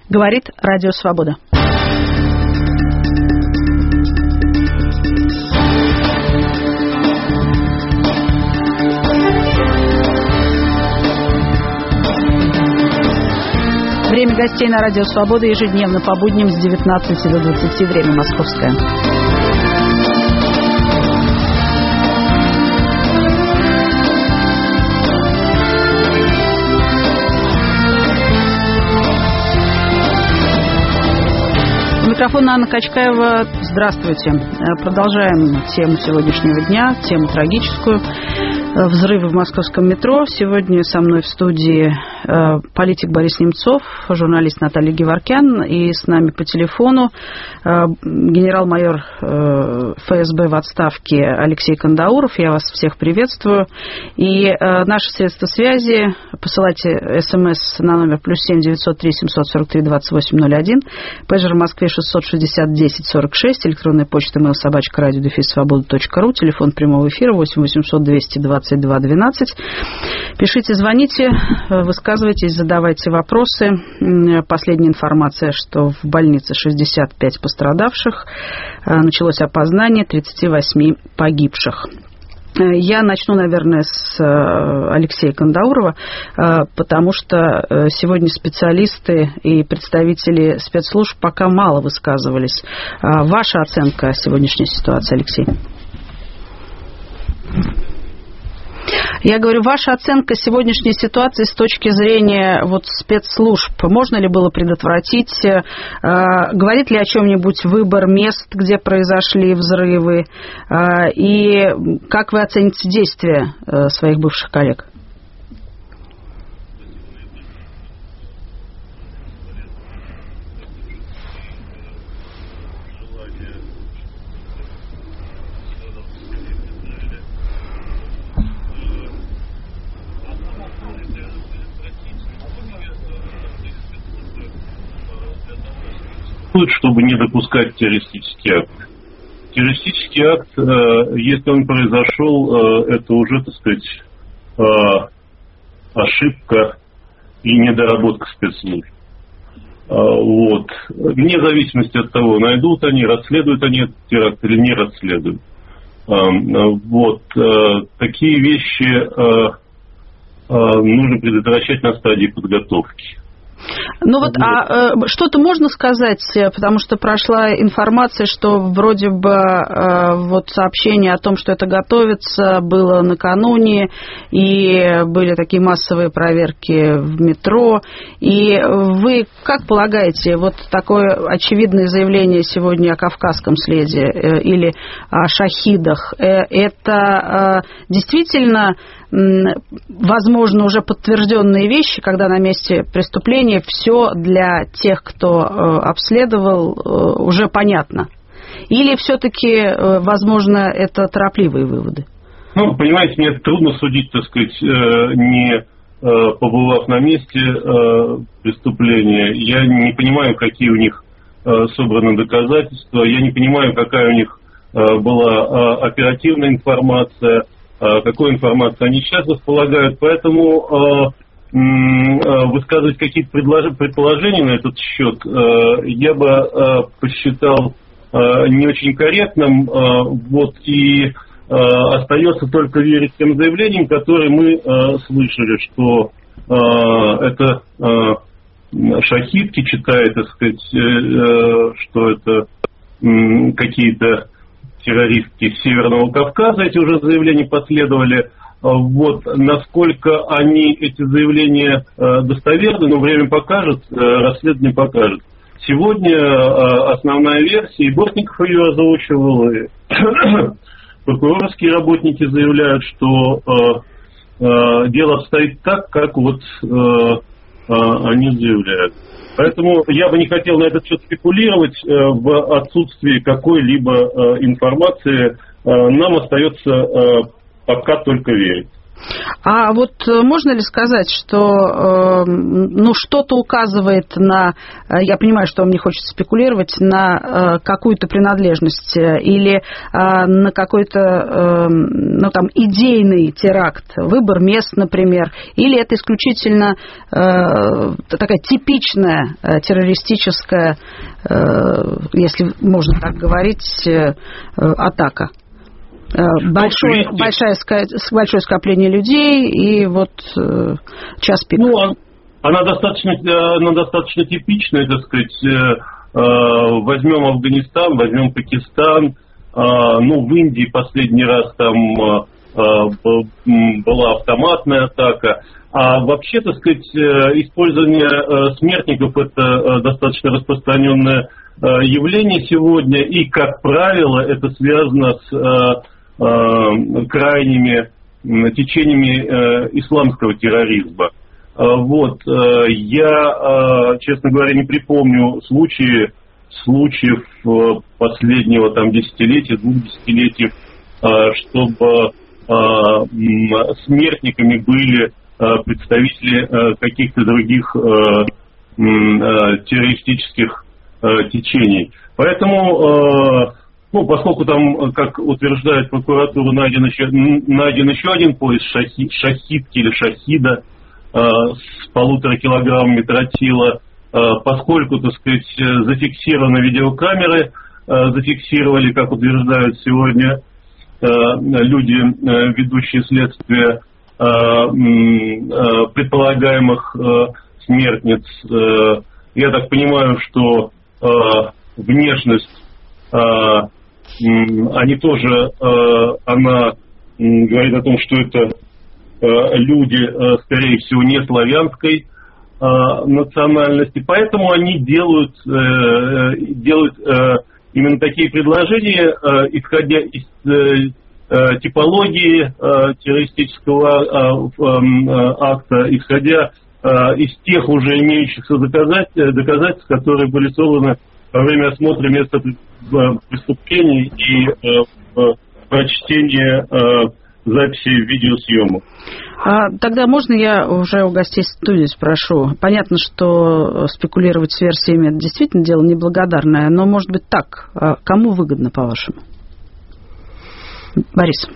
Говорит Радио Свобода. Время гостей на Радио Свобода ежедневно по будням с 19 до 20, время московское. Микрофон Анна Качкаева. Здравствуйте. Продолжаем тему сегодняшнего дня, тему трагическую. Взрывы в московском метро. Сегодня со мной в студии политик Борис Немцов, журналист Наталья Геворкян, и с нами по телефону генерал-майор ФСБ в отставке Алексей Кандауров. Я вас всех приветствую. И наши средства связи. Посылайте СМС на номер +7 903 743 2801, пейджер в Москве 660 10 46, электронная почта mail@radio-svoboda.ru, телефон прямого эфира 8 800 222 12. Пишите, звоните, высказывайтесь, задавайте вопросы. Последняя информация, что в больнице 65 пострадавших, началось опознание 38 погибших. Я начну, наверное, с Алексея Кандаурова, потому что сегодня специалисты и представители спецслужб пока мало высказывались. Ваша оценка сегодняшней ситуации, Алексей? Я говорю, ваша оценка сегодняшней ситуации с точки зрения спецслужб. Можно ли было предотвратить? Говорит ли о чем-нибудь выбор мест, где произошли взрывы? И как вы оцените действия своих бывших коллег? Чтобы не допускать террористический акт. Террористический акт, если он произошел, это уже, так сказать, ошибка и недоработка спецслужб. Вне зависимости от того, найдут они, расследуют они этот теракт или не расследуют. Такие вещи нужно предотвращать на стадии подготовки. Что-то можно сказать, потому что прошла информация, что вроде бы сообщение о том, что это готовится, было накануне, и были такие массовые проверки в метро. И вы как полагаете, такое очевидное заявление сегодня о кавказском следе или о шахидах, это действительно возможно уже подтвержденные вещи, когда на месте преступления все для тех, кто обследовал, уже понятно? Или все-таки, возможно, это торопливые выводы? Понимаете, мне трудно судить, так сказать, не побывав на месте преступления. Я не понимаю, какие у них собраны доказательства, я не понимаю, какая у них была оперативная информация, какой информацией они сейчас располагают, поэтому высказывать какие-то предположения на этот счет я бы посчитал не очень корректным, и остается только верить тем заявлениям, которые мы слышали, что это шахидки, читая, так сказать, что это какие-то террористки Северного Кавказа, эти уже заявления последовали. Насколько эти заявления достоверны, время покажет, расследование покажет. Сегодня основная версия, и Бортников ее озвучивал, и прокурорские работники заявляют, что дело обстоит так, как они заявляют. Поэтому я бы не хотел на этот счет спекулировать в отсутствии какой-либо информации. Нам остается пока только верить. А вот можно ли сказать, что что-то указывает на, я понимаю, что вам не хочется спекулировать, на какую-то принадлежность или на какой-то, идейный теракт, выбор мест, например, или это исключительно такая типичная террористическая, если можно так говорить, атака? Большое скопление людей и вот час пик. Она достаточно типичная, так сказать. Возьмем Афганистан, возьмем Пакистан. В Индии последний раз там была автоматная атака. А вообще, так сказать, использование смертников – это достаточно распространенное явление сегодня. И, как правило, это связано с крайними течениями исламского терроризма. Я, честно говоря, не припомню случаев последнего десятилетия, 2 десятилетий, чтобы смертниками были представители каких-то других террористических течений. Поэтому, поскольку там, как утверждает прокуратура, найден еще один пояс шахидки или шахида с 1,5 килограммами тротила, поскольку, так сказать, зафиксированы видеокамеры, зафиксировали, как утверждают сегодня люди, ведущие следствие, предполагаемых смертниц. Я так понимаю, что внешность, они тоже, она говорит о том, что это люди, скорее всего, не славянской национальности, поэтому они делают именно такие предложения, исходя из типологии террористического акта, исходя из тех уже имеющихся доказательств, которые были собраны во время осмотра места преступлений и прочтения записи видеосъемок. Тогда можно я уже у гостей студии спрошу? Понятно, что спекулировать с версиями – это действительно дело неблагодарное, но, может быть, так. Кому выгодно, по-вашему? Борис.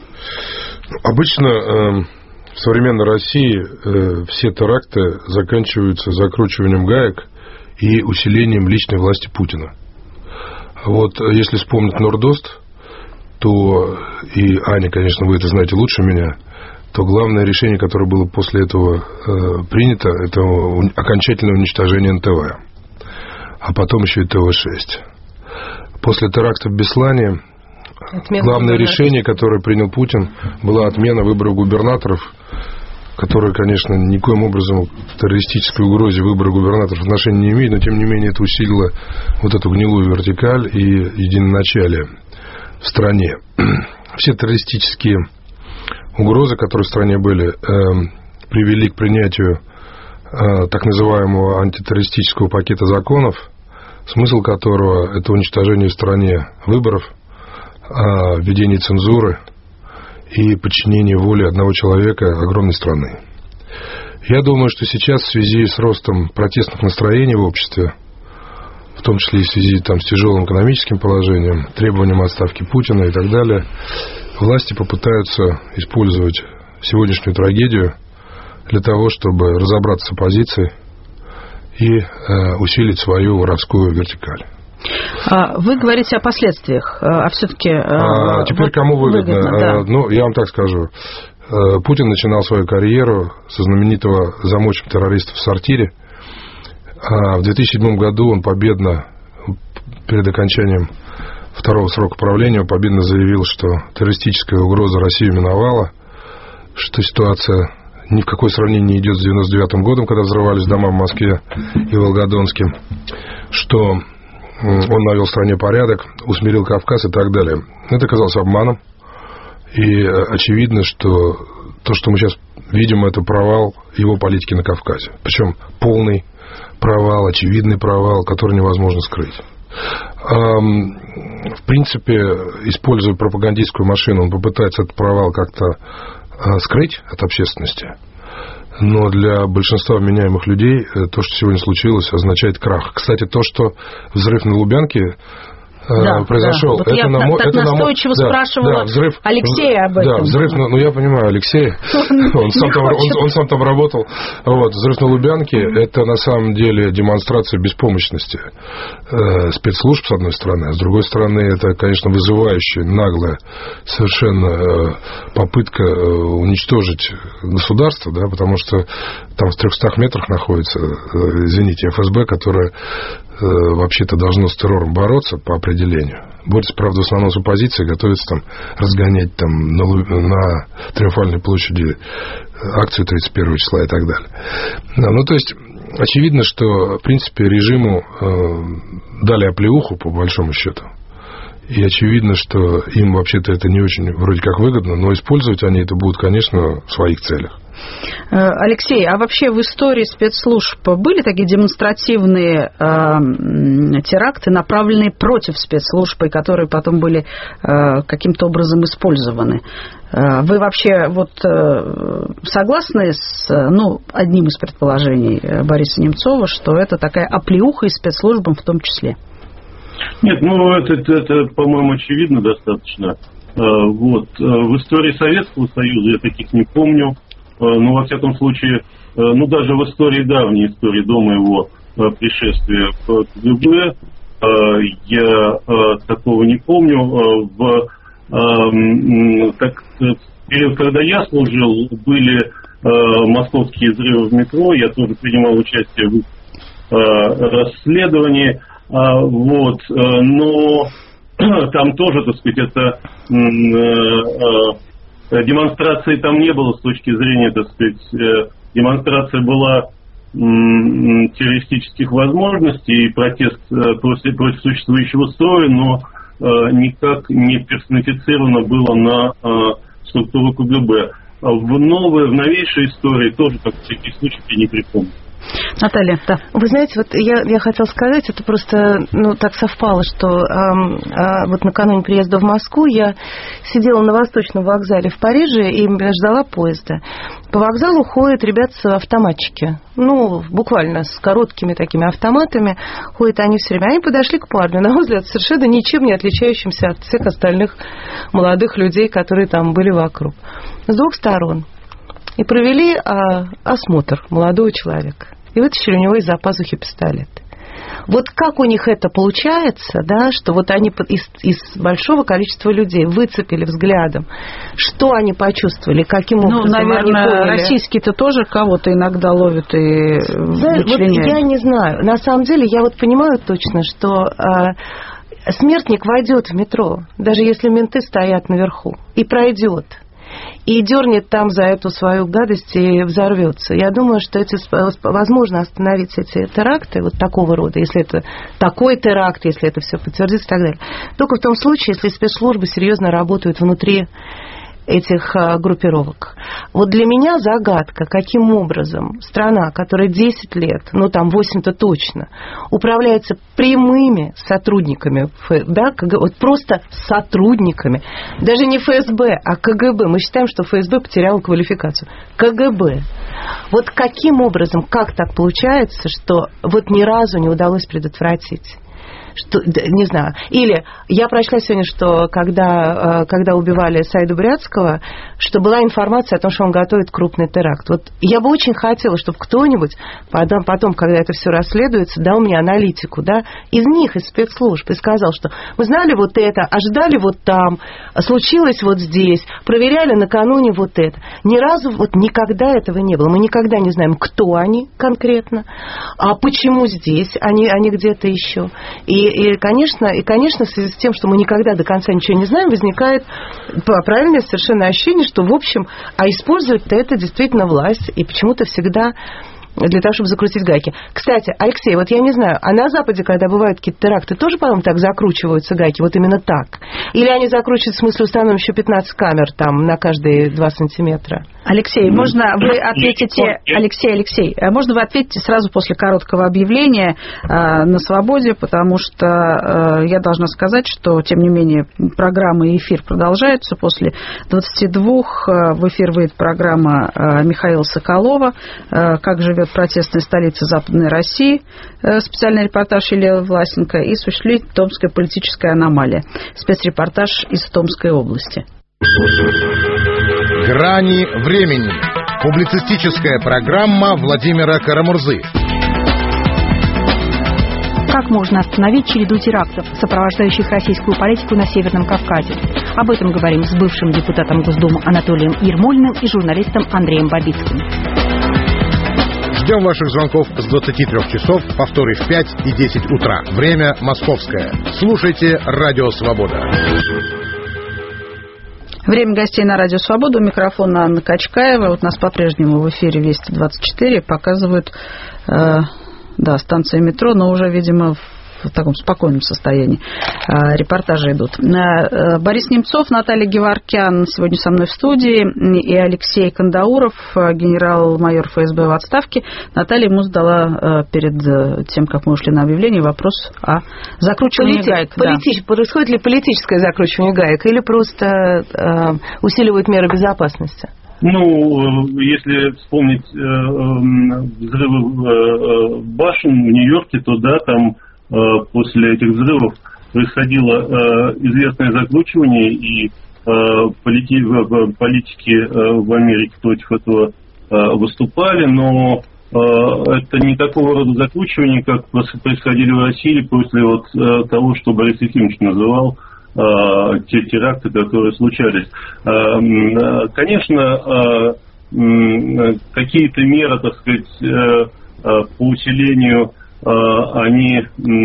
Обычно в современной России все теракты заканчиваются закручиванием гаек и усилением личной власти Путина. Вот если вспомнить Нордост, то, и Аня, конечно, вы это знаете лучше меня, то главное решение, которое было после этого принято, это окончательное уничтожение НТВ, а потом еще и ТВ-6. После теракта в Беслане главное решение, которое принял Путин, была отмена выборов губернаторов, которые, конечно, никоим образом к террористической угрозе выбора губернаторов отношения не имеют, но, тем не менее, это усилило вот эту гнилую вертикаль и единоначалие в стране. Все террористические угрозы, которые в стране были, привели к принятию так называемого антитеррористического пакета законов, смысл которого – это уничтожение в стране выборов, введение цензуры и подчинение воле одного человека огромной страны. Я думаю, что сейчас в связи с ростом протестных настроений в обществе, в том числе и в связи с тяжелым экономическим положением, требованием отставки Путина и так далее, власти попытаются использовать сегодняшнюю трагедию для того, чтобы разобраться с оппозицией и усилить свою воровскую вертикаль. Вы говорите о последствиях, а все-таки... Теперь кому выгодно? Да. Я вам так скажу. Путин начинал свою карьеру со знаменитого замочек террористов в сортире. В 2007 году он победно, перед окончанием второго срока правления, победно заявил, что террористическая угроза Россию миновала, что ситуация ни в какое сравнение не идет с 99 годом, когда взрывались дома в Москве и Волгодонске, что он навел в стране порядок, усмирил Кавказ и так далее. Это оказалось обманом. И очевидно, что то, что мы сейчас видим, это провал его политики на Кавказе. Причем полный провал, очевидный провал, который невозможно скрыть. В принципе, используя пропагандистскую машину, он попытается этот провал как-то скрыть от общественности. Но для большинства вменяемых людей то, что сегодня случилось, означает крах. Кстати, то, что взрыв на Лубянке произошел. Да. Вот я так настойчиво спрашивала взрыв, Алексея об этом. Да, взрыв, я понимаю, Алексея, он сам там работал. Вот, взрыв на Лубянке – это на самом деле демонстрация беспомощности спецслужб, с одной стороны, а с другой стороны, это, конечно, вызывающая, наглая совершенно попытка уничтожить государство, да, потому что там в 300 метрах находится, извините, ФСБ, которое вообще-то должно с террором бороться по определению. Борется, правда, в основном с оппозицией, готовится там разгонять там на Триумфальной площади акцию 31 числа и так далее. Ну, то есть, очевидно, что, в принципе, режиму дали оплеуху, по большому счету. И очевидно, что им вообще-то это не очень вроде как выгодно, но использовать они это будут, конечно, в своих целях. Алексей, а вообще в истории спецслужб были такие демонстративные теракты, направленные против спецслужб, и которые потом были каким-то образом использованы? Вы вообще согласны с одним из предположений Бориса Немцова, что это такая оплеуха и спецслужбам в том числе? Нет, это, по-моему, очевидно достаточно. В истории Советского Союза я таких не помню. Но, во всяком случае, даже в истории, давней истории до моего пришествия в КГБ, я такого не помню. В период, когда я служил, были московские взрывы в метро, я тоже принимал участие в их расследовании, но там тоже, так сказать, это... Демонстрации там не было с точки зрения, так сказать, демонстрация была террористических возможностей и протест против существующего строя, но никак не персонифицировано было на структуру КГБ. В новейшей истории тоже, как в таких случаях, я не припомню. Наталья, да. Вы знаете, я хотела сказать, это просто так совпало, что накануне приезда в Москву я сидела на Восточном вокзале в Париже и ждала поезда. По вокзалу ходят ребята-автоматчики, буквально с короткими такими автоматами, ходят они все время. Они подошли к парню, на мой взгляд, совершенно ничем не отличающимся от всех остальных молодых людей, которые там были вокруг. С двух сторон. И провели осмотр молодого человека. И вытащили у него из-за пазухи пистолет. Вот как у них это получается, да, что они из большого количества людей выцепили взглядом, что они почувствовали, каким образом они поняли. Наверное, российские-то тоже кого-то иногда ловят и вычленяют. Я не знаю. На самом деле, я понимаю точно, что смертник войдет в метро, даже если менты стоят наверху, и пройдет. И дернет там за эту свою гадость и взорвется. Я думаю, что возможно остановить эти теракты такого рода, если это такой теракт, если это все подтвердится и так далее. Только в том случае, если спецслужбы серьезно работают внутри этих группировок. Для меня загадка, каким образом страна, которая 10 лет, 8-то точно, управляется прямыми сотрудниками, просто сотрудниками, даже не ФСБ, а КГБ. Мы считаем, что ФСБ потеряла квалификацию. КГБ. Каким образом, как так получается, что ни разу не удалось предотвратить? Не знаю. Или я прочла сегодня, что когда убивали Саида Бурятского, что была информация о том, что он готовит крупный теракт. Я бы очень хотела, чтобы кто-нибудь потом, когда это все расследуется, дал мне аналитику, из них, из спецслужб, и сказал, что мы знали это, ожидали там, случилось здесь, проверяли накануне это. Ни разу никогда этого не было. Мы никогда не знаем, кто они конкретно, а почему здесь, они где-то еще. И, конечно, в связи с тем, что мы никогда до конца ничего не знаем, возникает правильное совершенно ощущение, что, в общем, использует-то это действительно власть, и почему-то всегда для того, чтобы закрутить гайки. Кстати, Алексей, вот я не знаю, а на Западе, когда бывают какие-то теракты, тоже, по-моему, так закручиваются гайки, вот именно так? Или они закручивают, в смысле, установим еще 15 камер там на каждые 2 сантиметра? Алексей, можно вы ответите... Алексей, можно вы ответите сразу после короткого объявления на «Свободе», потому что я должна сказать, что, тем не менее, программа и эфир продолжаются. После 22 в эфир выйдет программа Михаила Соколова «Как живет протестная столица Западной России», специальный репортаж Елены Власенко, и «Существует томская политическая аномалия», спецрепортаж из Томской области. «Грани времени». Публицистическая программа Владимира Карамурзы. Как можно остановить череду терактов, сопровождающих российскую политику на Северном Кавказе? Об этом говорим с бывшим депутатом Госдумы Анатолием Ермолиным и журналистом Андреем Бабицким. Ждем ваших звонков с 23 часов, повторы в 5 и 10 утра. Время московское. Слушайте «Радио Свобода». Время гостей на Радио Свобода. У микрофона Анна Качкаева. Вот нас по-прежнему в эфире Вести-24 показывают станция метро, но уже, видимо, в таком спокойном состоянии. Репортажи идут. Борис Немцов, Наталья Геворкян сегодня со мной в студии, и Алексей Кандауров, генерал-майор ФСБ в отставке. Наталья ему задала перед тем, как мы ушли на объявление, вопрос о закручивании гаек. Происходит ли политическое закручивание гаек или просто усиливают меры безопасности? Если вспомнить взрывы башен в Нью-Йорке, то да, там после этих взрывов происходило известное закручивание, и политики в Америке против этого выступали, но это не такого рода закручивание, как происходили в России после того, что Борис Ефимович называл те теракты, которые случались. Конечно, какие-то меры, так сказать, по усилению они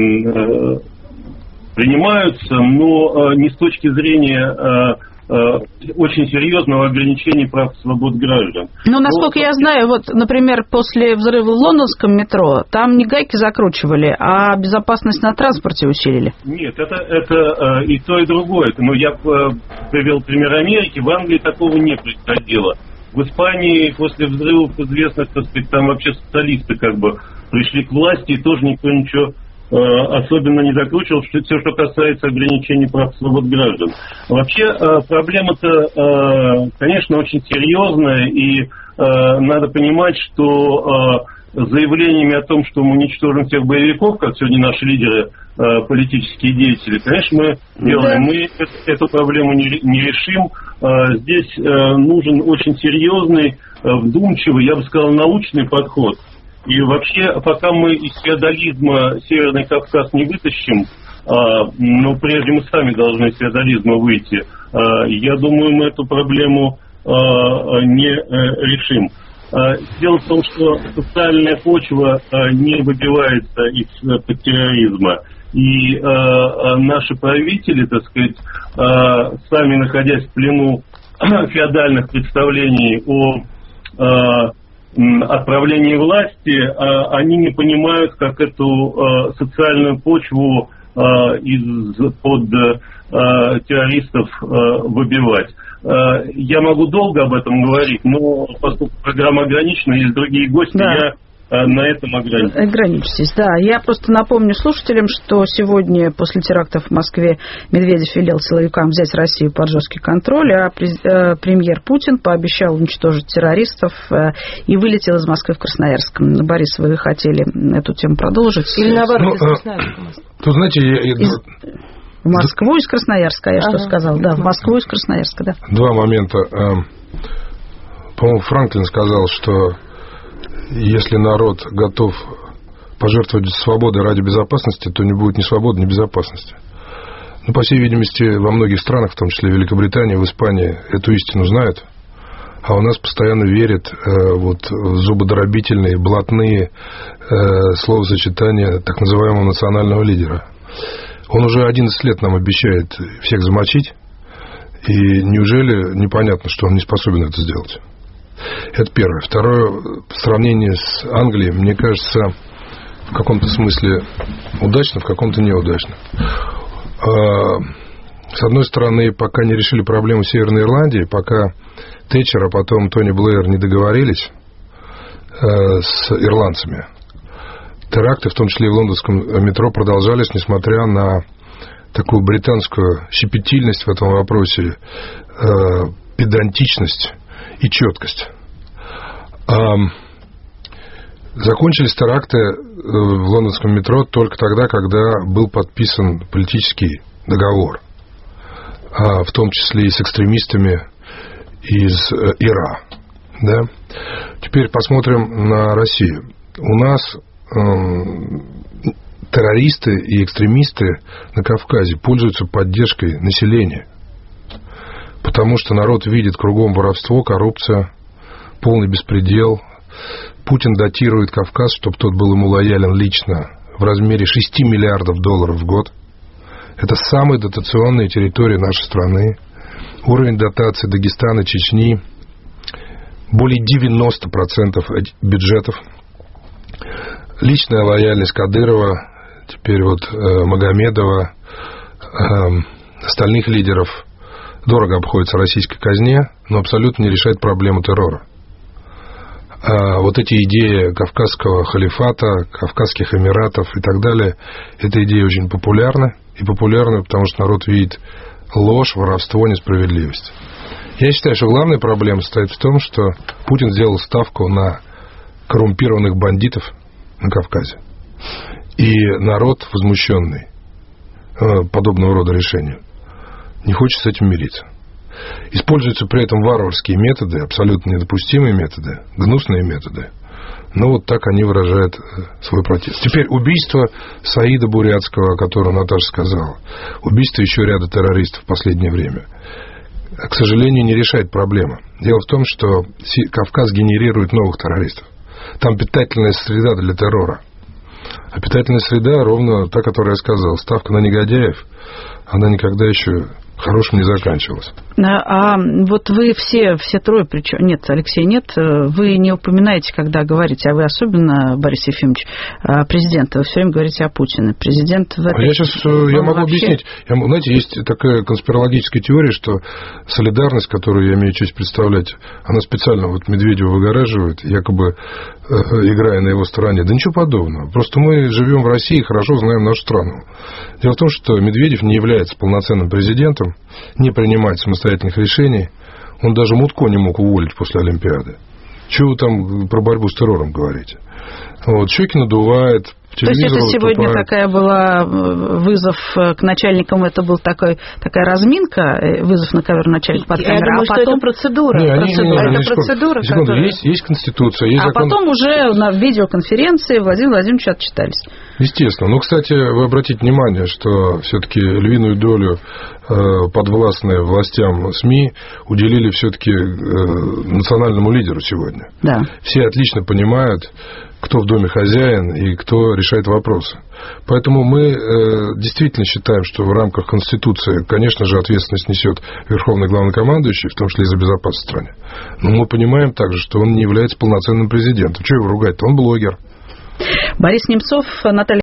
принимаются, но не с точки зрения очень серьезного ограничения прав и свобод граждан. Насколько я знаю, например, после взрыва в лондонском метро, там не гайки закручивали, а безопасность на транспорте усилили. Нет, это и то, и другое. Я привел пример Америки, в Англии такого не происходило. В Испании после взрывов известных, так сказать, там вообще социалисты пришли к власти, и тоже никто ничего особенно не закручивал, все, что касается ограничений прав и свобод граждан. Вообще проблема-то, конечно, очень серьезная, и надо понимать, что заявлениями о том, что мы уничтожим всех боевиков, как сегодня наши лидеры, политические деятели, конечно, мы делаем. Мы эту проблему не решим. Здесь нужен очень серьезный, вдумчивый, я бы сказал, научный подход. И вообще, пока мы из феодализма Северный Кавказ не вытащим, прежде мы сами должны из феодализма выйти, я думаю, мы эту проблему не решим. Дело в том, что социальная почва не выбивается из-под терроризма. И наши правители, так сказать, сами находясь в плену феодальных представлений о отправлении власти, они не понимают, как эту социальную почву из-под террористов выбивать. Я могу долго об этом говорить, но поскольку программа ограничена, есть другие гости, я на этом ограничитесь. Да, я просто напомню слушателям, что сегодня после терактов в Москве Медведев велел силовикам взять Россию под жесткий контроль, а премьер Путин пообещал уничтожить террористов и вылетел из Москвы в Красноярск. Борис, вы хотели эту тему продолжить? Или наоборот, из Красноярска? Тут, знаете, в Москву из Красноярска, я что сказал? Да, в Москву из Красноярска, да. Два момента. По-моему, Франклин сказал, что если народ готов пожертвовать свободой ради безопасности, то не будет ни свободы, ни безопасности. По всей видимости, во многих странах, в том числе в Великобритании, в Испании, эту истину знают, а у нас постоянно верят в зубодробительные, блатные словосочетания так называемого национального лидера. Он уже 11 лет нам обещает всех замочить, и неужели непонятно, что он не способен это сделать? Это первое. Второе, в сравнении с Англией, мне кажется, в каком-то смысле удачно, в каком-то неудачно. С одной стороны, пока не решили проблему Северной Ирландии, пока Тэтчер, а потом Тони Блэйр не договорились с ирландцами, теракты, в том числе и в лондонском метро, продолжались, несмотря на такую британскую щепетильность в этом вопросе, педантичность и четкость. Закончились теракты в лондонском метро только тогда, когда был подписан политический договор, в том числе и с экстремистами из ИРА. Да? Теперь посмотрим на Россию. У нас террористы и экстремисты на Кавказе пользуются поддержкой населения, потому что народ видит кругом воровство, коррупция, полный беспредел. Путин датирует Кавказ, чтобы тот был ему лоялен лично, в размере 6 миллиардов долларов в год. Это самые дотационные территории нашей страны. Уровень дотаций Дагестана, Чечни более 90% бюджетов. Личная лояльность Кадырова, теперь вот Магомедова, остальных лидеров дорого обходится российской казне, но абсолютно не решает проблему террора. Вот эти идеи Кавказского халифата, Кавказских Эмиратов и так далее, эта идея очень популярна. И популярна, потому что народ видит ложь, воровство, несправедливость. Я считаю, что главная проблема состоит в том, что Путин сделал ставку на коррумпированных бандитов на Кавказе. И народ, возмущенный подобного рода решением, не хочет с этим мириться. Используются при этом варварские методы, абсолютно недопустимые методы, гнусные методы. Но вот так они выражают свой протест. Теперь убийство Саида Бурятского, о котором Наташа сказала, убийство еще ряда террористов в последнее время, к сожалению, не решает проблему. Дело в том, что Кавказ генерирует новых террористов. Там питательная среда для террора. А питательная среда ровно та, которую я сказал. Ставка на негодяев, она никогда еще хорошим не заканчивалась. А вот вы все трое, причем... Нет, Алексей, нет, вы не упоминаете, когда говорите, а вы особенно, Борис Ефимович, президента, вы все время говорите о Путине. Президент в этом... Я могу объяснить. Знаете, есть такая конспирологическая теория, что солидарность, которую я имею честь представлять, она специально вот Медведева выгораживает, якобы играя на его стороне. Да ничего подобного. Просто мы живем в России и хорошо знаем нашу страну. Дело в том, что Медведев не является полноценным президентом, не принимает самостоятельных решений. Он даже Мутко не мог уволить после Олимпиады. Чего вы там про борьбу с террором говорите? Вот, щеки надувает, то есть это сегодня такая была вызов к начальникам, это была такая разминка, вызов на ковер начальника подкамеры. Я думаю, что это процедура. Это процедура. Есть Конституция, есть закон. А потом уже на видеоконференции Владимир Владимирович отчитались. Естественно. Ну, кстати, вы обратите внимание, что все-таки львиную долю подвластные властям СМИ уделили все-таки национальному лидеру сегодня. Да. Все отлично понимают, кто в доме хозяин и кто решает вопросы. Поэтому мы действительно считаем, что в рамках Конституции, конечно же, ответственность несет Верховный Главнокомандующий, в том числе и за безопасность в стране. Но мы понимаем также, что он не является полноценным президентом. Чего его ругать-то? Он блогер. Борис Немцов, Наталья.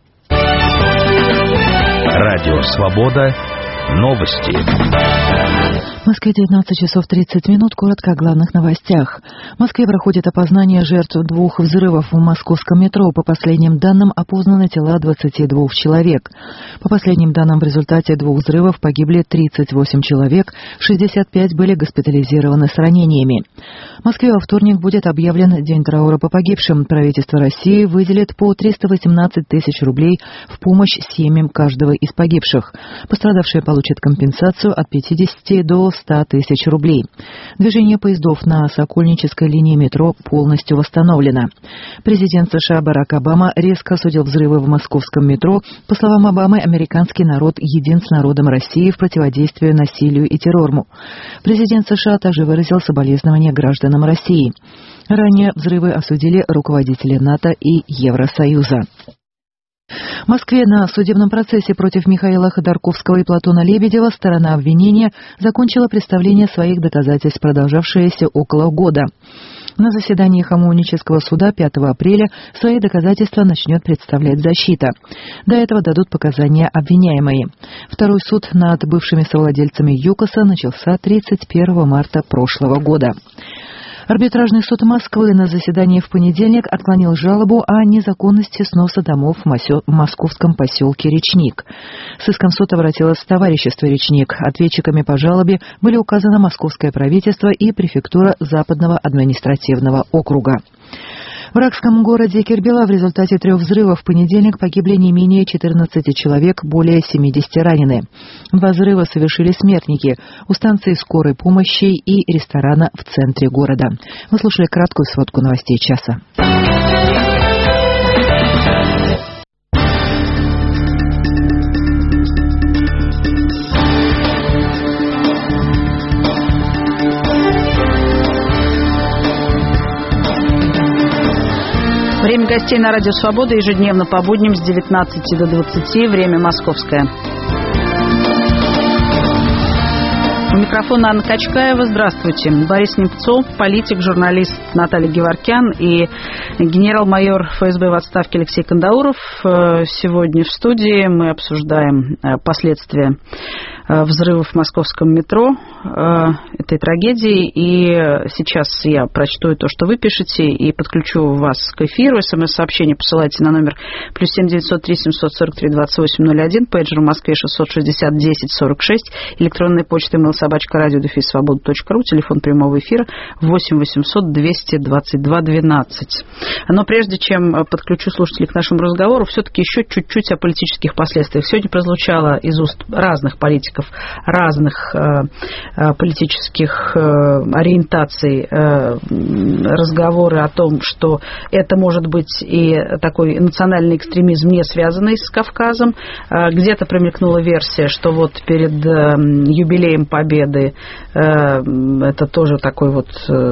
Радио «Свобода». Новости. В Москве 19 часов 30 минут. Коротко о главных новостях. В Москве проходит опознание жертв 2 взрывов в московском метро. По последним данным, опознаны тела 22 человек. По последним данным, в результате 2 взрывов погибли 38 человек, 65 были госпитализированы с ранениями. В Москве во вторник будет объявлен День траура по погибшим. Правительство России выделит по 318 тысяч рублей в помощь семьям каждого из погибших. Пострадавшие получат компенсацию от 50 до 100 тысяч рублей. Движение поездов на Сокольнической линии метро полностью восстановлено. Президент США Барак Обама резко осудил взрывы в московском метро. По словам Обамы, американский народ един с народом России в противодействии насилию и террору. Президент США также выразил соболезнования гражданам России. Ранее взрывы осудили руководители НАТО и Евросоюза. В Москве на судебном процессе против Михаила Ходорковского и Платона Лебедева сторона обвинения закончила представление своих доказательств, продолжавшееся около года. На заседании Хамовнического суда 5 апреля свои доказательства начнет представлять защита. До этого дадут показания обвиняемые. Второй суд над бывшими совладельцами ЮКОСа начался 31 марта прошлого года. Арбитражный суд Москвы на заседании в понедельник отклонил жалобу о незаконности сноса домов в московском поселке Речник. С иском суд обратилось товарищество «Речник». Ответчиками по жалобе были указаны московское правительство и префектура Западного административного округа. В иракском городе Кербела в результате 3 взрывов в понедельник погибли не менее 14 человек, более 70 ранены. 2 взрыва совершили смертники у станции скорой помощи и ресторана в центре города. Вы слушали краткую сводку новостей часа. Время гостей на Радио Свобода ежедневно по будням с 19 до 20, время московское. У микрофона Анна Качкаева. Здравствуйте. Борис Немцов, политик, журналист Наталья Геворкян и генерал-майор ФСБ в отставке Алексей Кандауров. Сегодня в студии мы обсуждаем последствия взрывов в московском метро, этой трагедии. И сейчас я прочту то, что вы пишете, и подключу вас к эфиру. СМС-сообщение посылайте на номер +7 903 743 2801, пейджер в Москве 660 10 46, электронная почта email@radio-свобода.ру, телефон прямого эфира 8 800 222 12. Но прежде чем подключу слушателей к нашему разговору, все-таки еще чуть-чуть о политических последствиях. Сегодня прозвучало из уст разных политиков, разных политических ориентаций разговоры о том, что это может быть и такой национальный экстремизм, не связанный с Кавказом. Где-то промелькнула версия, что вот перед юбилеем Победы это тоже такой вот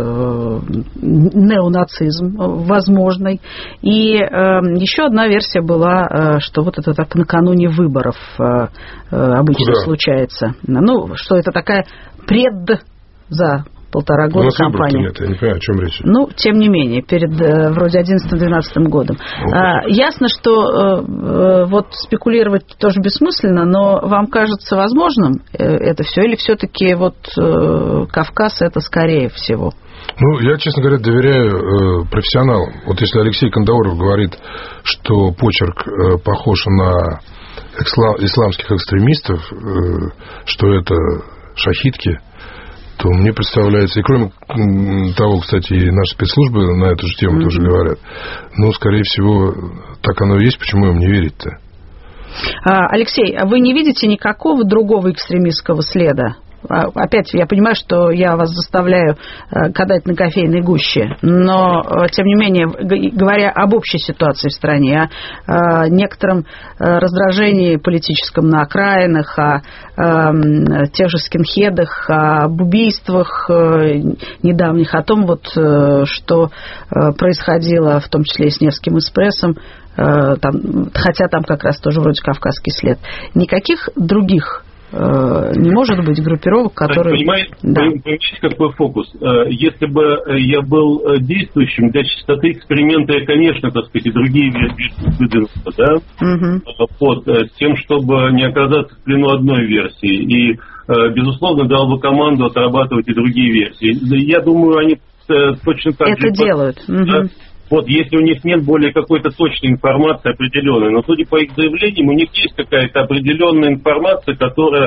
неонацизм возможный. И еще одна версия была, что вот это так накануне выборов обычно случается. Ну, что это такая за 1,5 года кампания. Нет, я не понимаю, о чем речь. Ну, тем не менее, перед вроде 11-12 годом. Ясно, что вот спекулировать тоже бессмысленно, но вам кажется возможным это все? Или все-таки вот Кавказ это скорее всего? Ну, я, честно говоря, доверяю профессионалам. Вот если Алексей Кандауров говорит, что почерк похож на исламских экстремистов, что это шахидки, то мне представляется, и кроме того, кстати, и наши спецслужбы на эту же тему тоже говорят, ну, скорее всего, так оно и есть, почему им не верить-то? Алексей, а вы не видите никакого другого экстремистского следа? Опять, я понимаю, что я вас заставляю кадать на кофейной гуще, но, тем не менее, говоря об общей ситуации в стране, о некотором раздражении политическом на окраинах, о тех же скинхедах, об убийствах недавних, о том, вот, что происходило, в том числе и с Невским экспрессом, хотя там как раз тоже вроде кавказский след. Никаких других не может быть группировок, которые... Понимаете, какой фокус? Если бы я был действующим, для чистоты эксперимента я, конечно, так сказать, и другие версии выдвинул, да? Вот, с тем, чтобы не оказаться в плену одной версии. И, безусловно, дал бы команду отрабатывать и другие версии. Я думаю, они точно так же... Это делают. Да? Вот, если у них нет более какой-то точной информации определенной, но судя по их заявлениям, у них есть какая-то определенная информация, которая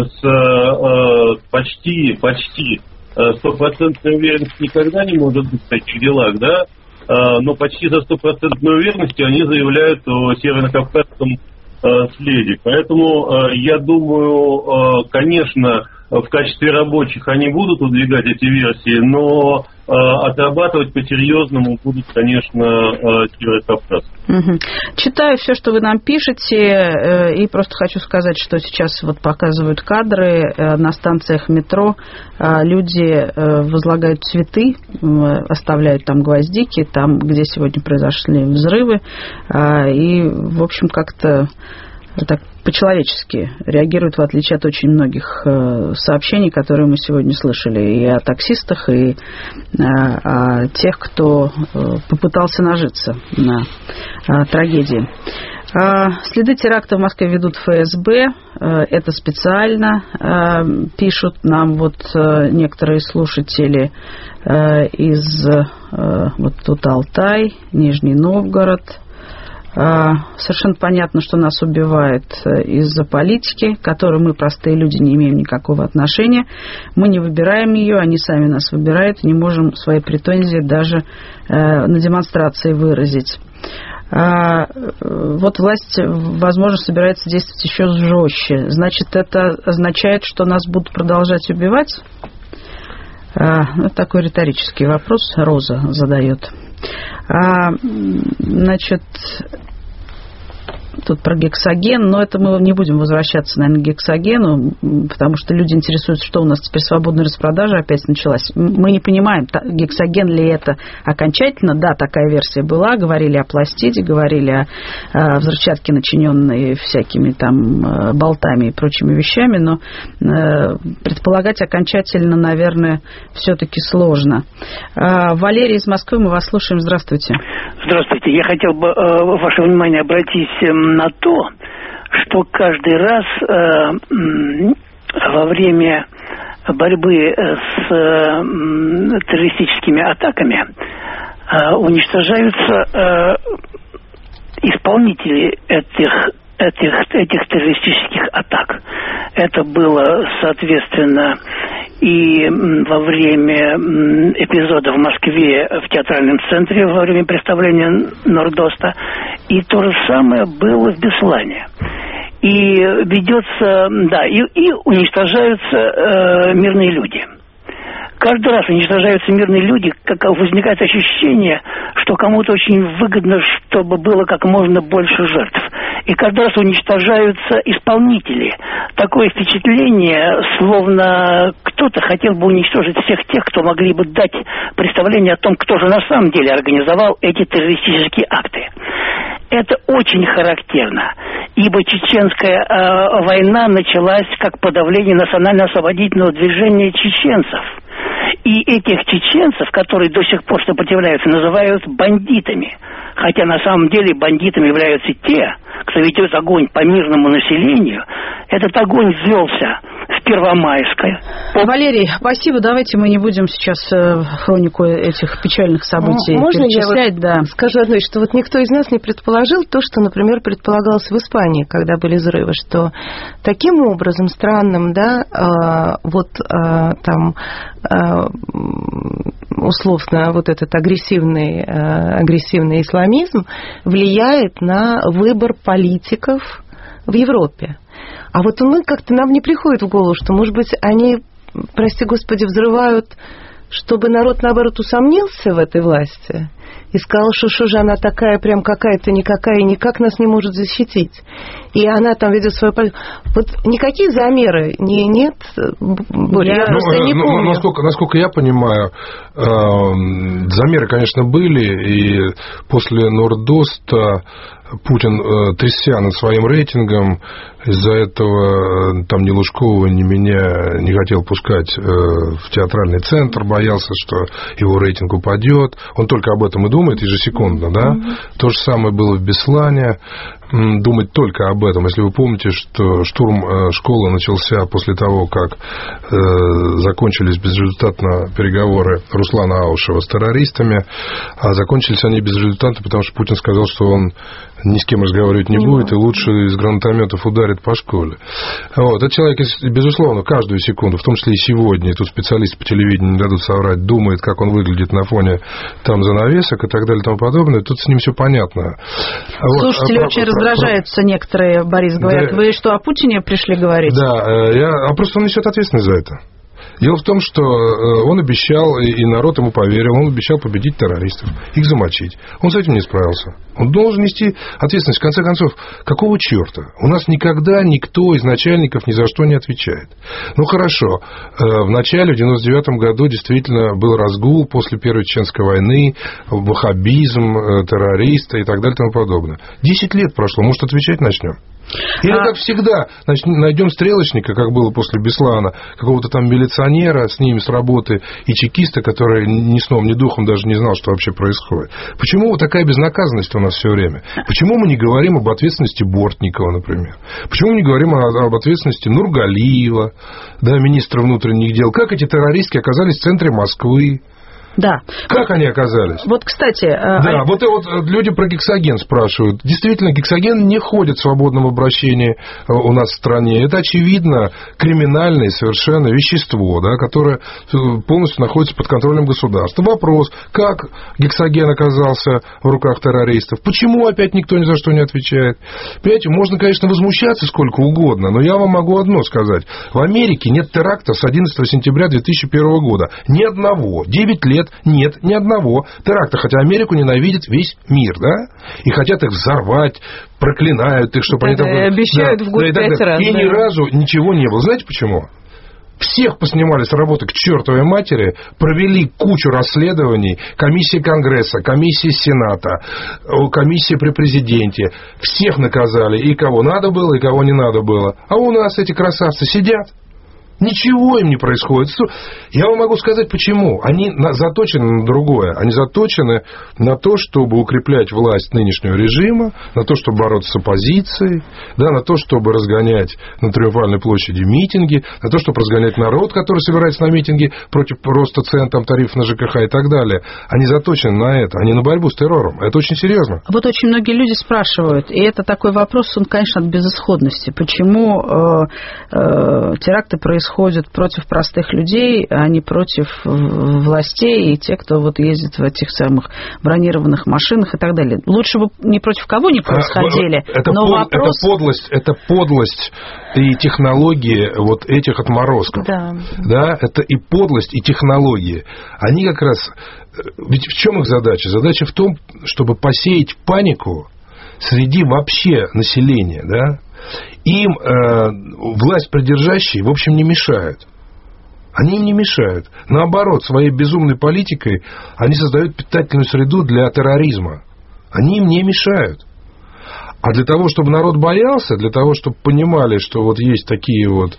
с почти 100% уверенностью никогда не может быть в таких делах, да, но почти за 100% уверенностью они заявляют о северо-кавказском следе. Поэтому я думаю, конечно, в качестве рабочих они будут выдвигать эти версии, но отрабатывать по-серьезному будут, конечно, Северокавказ. Угу. Читаю все, что вы нам пишете, и просто хочу сказать, что сейчас вот показывают кадры на станциях метро. Люди возлагают цветы, оставляют там гвоздики, там, где сегодня произошли взрывы, и, в общем, как-то так по-человечески реагируют, в отличие от очень многих сообщений, которые мы сегодня слышали и о таксистах, и о тех, кто попытался нажиться на трагедии. Следы теракта в Москве ведут ФСБ. Это специально, пишут нам вот некоторые слушатели из вот тут Алтай, Нижний Новгород. Совершенно понятно, что нас убивает из-за политики, к которой мы, простые люди, не имеем никакого отношения. Мы не выбираем ее, они сами нас выбирают, не можем свои претензии даже на демонстрации выразить. Вот власть, возможно, собирается действовать еще жестче. Значит, это означает, что нас будут продолжать убивать? Это такой риторический вопрос Роза задает. Значит, тут про гексоген, но это мы не будем возвращаться, наверное, к гексогену, потому что люди интересуются, что у нас теперь свободная распродажа опять началась. Мы не понимаем, гексоген ли это окончательно. Да, такая версия была, говорили о пластиде, говорили о взрывчатке, начиненной всякими там болтами и прочими вещами, но предполагать окончательно, наверное, все-таки сложно. Валерий из Москвы, мы вас слушаем. Здравствуйте. Здравствуйте. Я хотел бы ваше внимание обратить на то, что каждый раз во время борьбы с террористическими атаками уничтожаются исполнители этих террористических атак. Это было, соответственно, и во время эпизода в Москве в театральном центре во время представления Нордоста, и то же самое было в Беслане. И ведется, да, и уничтожаются мирные люди. Каждый раз уничтожаются мирные люди, как возникает ощущение, что кому-то очень выгодно, чтобы было как можно больше жертв. И каждый раз уничтожаются исполнители. Такое впечатление, словно кто-то хотел бы уничтожить всех тех, кто могли бы дать представление о том, кто же на самом деле организовал эти террористические акты. Это очень характерно, ибо чеченская война началась как подавление национально-освободительного движения чеченцев. И этих чеченцев, которые до сих пор сопротивляются, называют бандитами. Хотя на самом деле бандитами являются те, кто ведет огонь по мирному населению. Этот огонь велся в Первомайское. Валерий, спасибо. Давайте мы не будем сейчас хронику этих печальных событий Можно перечислять? Я скажу одно, что вот никто из нас не предположил то, что, например, предполагалось в Испании, когда были взрывы, что таким образом странным, да, там условно вот этот агрессивный исламизм влияет на выбор политиков в Европе. А вот нам не приходит в голову, что, может быть, они, прости господи, взрывают, чтобы народ, наоборот, усомнился в этой власти и сказал, что же она такая, прям какая-то никакая, и никак нас не может защитить. И она там ведет свою политику. Вот никакие замеры нет. Я просто не помню. Насколько я понимаю, замеры, конечно, были, и после Нордоста Путин трясся над своим рейтингом. Из-за этого там ни Лужкова, ни меня не хотел пускать в театральный центр, боялся, что его рейтинг упадет. Он только об этом и думает ежесекундно, да? То же самое было в Беслане. Думать только об этом. Если вы помните, что штурм школы начался после того, как закончились безрезультатно переговоры Руслана Аушева с террористами, а закончились они безрезультатно, потому что Путин сказал, что он ни с кем разговаривать не будет, и лучше из гранатометов ударит по школе. Вот. Этот человек, безусловно, каждую секунду, в том числе и сегодня, и тут специалисты по телевидению не дадут соврать, думает, как он выглядит на фоне там занавесок и так далее и тому подобное. Тут с ним все понятно. Слушатели очень Раздражаются некоторые, Борис, говорят, вы что, о Путине пришли говорить? Да, просто он несет ответственность за это. Дело в том, что он обещал, и народ ему поверил, он обещал победить террористов, их замочить. Он с этим не справился. Он должен нести ответственность. В конце концов, какого черта? У нас никогда никто из начальников ни за что не отвечает. Ну, хорошо, в начале, в 99-м году, действительно был разгул после Первой Чеченской войны, ваххабизм, террористы и так далее и тому подобное. 10 лет прошло, может, отвечать начнем? Или, как всегда, найдем стрелочника, как было после Беслана, какого-то там милиционера, снимем с работы, и чекиста, который ни сном, ни духом даже не знал, что вообще происходит. Почему вот такая безнаказанность у нас все время? Почему мы не говорим об ответственности Бортникова, например? Почему мы не говорим об ответственности Нургалиева, да, министра внутренних дел? Как эти террористки оказались в центре Москвы? Да. Как они оказались? Вот, кстати... Да, вот люди про гексоген спрашивают. Действительно, гексоген не входит в свободном обращении у нас в стране. Это, очевидно, криминальное совершенно вещество, да, которое полностью находится под контролем государства. Вопрос, как гексоген оказался в руках террористов? Почему опять никто ни за что не отвечает? Понимаете, можно, конечно, возмущаться сколько угодно, но я вам могу одно сказать. В Америке нет теракта с 11 сентября 2001 года. Ни одного. 9 лет нет ни одного теракта, хотя Америку ненавидит весь мир, да, и хотят их взорвать, проклинают их, чтобы они там... Обещают в год 5 раз. И ни разу ничего не было. Знаете почему? Всех поснимали с работы к чертовой матери, провели кучу расследований, комиссия Конгресса, комиссия Сената, комиссия при президенте. Всех наказали, и кого надо было, и кого не надо было. А у нас эти красавцы сидят. Ничего им не происходит. Я вам могу сказать, почему. Они заточены на другое. Они заточены на то, чтобы укреплять власть нынешнего режима, на то, чтобы бороться с оппозицией, да, на то, чтобы разгонять на Триумфальной площади митинги, на то, чтобы разгонять народ, который собирается на митинги против роста цен, там, тарифов на ЖКХ и так далее. Они заточены на это, они на борьбу с террором. Это очень серьезно. Вот очень многие люди спрашивают, и это такой вопрос, он, конечно, от безысходности. Почему теракты происходят против простых людей, а не против властей и тех, кто вот ездит в этих самых бронированных машинах и так далее. Лучше бы ни против кого не происходили, это подлость и технологии вот этих отморозков. Да, это и подлость, и технологии. Они как раз... Ведь в чем их задача? Задача в том, чтобы посеять панику среди вообще населения, да? Им власть придержащие, в общем, не мешают. Они им не мешают. Наоборот, своей безумной политикой они создают питательную среду для терроризма. Они им не мешают. А для того, чтобы народ боялся, для того, чтобы понимали, что вот есть такие вот